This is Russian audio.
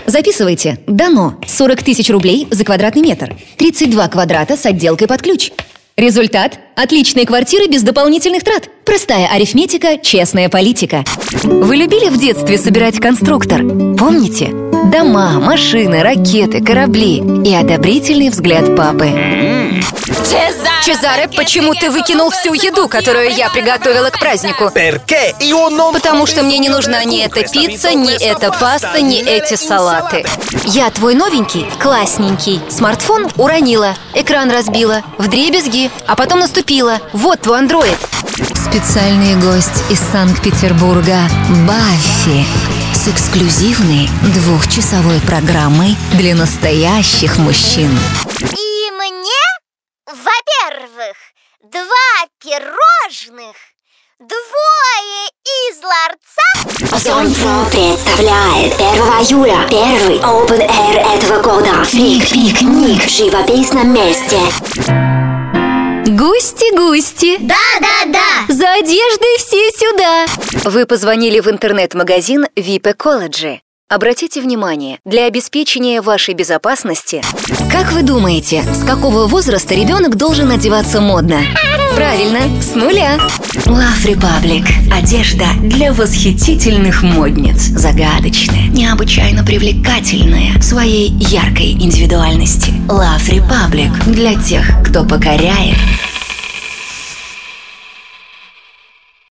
Записывайте. Дано 40 тысяч рублей за квадратный метр. 32 квадрата с отделкой под ключ. Результат – отличные квартиры без дополнительных трат. Простая арифметика, честная политика. Вы любили в детстве собирать конструктор? Помните? Дома, машины, ракеты, корабли и одобрительный взгляд папы. Чезаре, почему ты выкинул всю еду, которую я приготовила к празднику? Потому что мне не нужна ни эта пицца, ни эта паста, ни эти салаты. Я твой новенький, классненький смартфон уронила, экран разбила, вдребезги, а потом наступила. Вот твой андроид. Специальный гость из Санкт-Петербурга Баффи с эксклюзивной 2-часовой программой для настоящих мужчин. И мне, во-первых, 2 пирожных, 2 из ларца. Зонтро представляет 1 июля первый Open Air этого года. Фрик-пикник в живописном месте. Густи-густи! Да! За одеждой все сюда! Вы позвонили в интернет-магазин VIP Ecology. Обратите внимание, для обеспечения вашей безопасности... Как вы думаете, с какого возраста ребенок должен одеваться модно? Правильно, с 0. Love Republic. Одежда для восхитительных модниц. Загадочная, необычайно привлекательная в своей яркой индивидуальности. Love Republic. Для тех, кто покоряет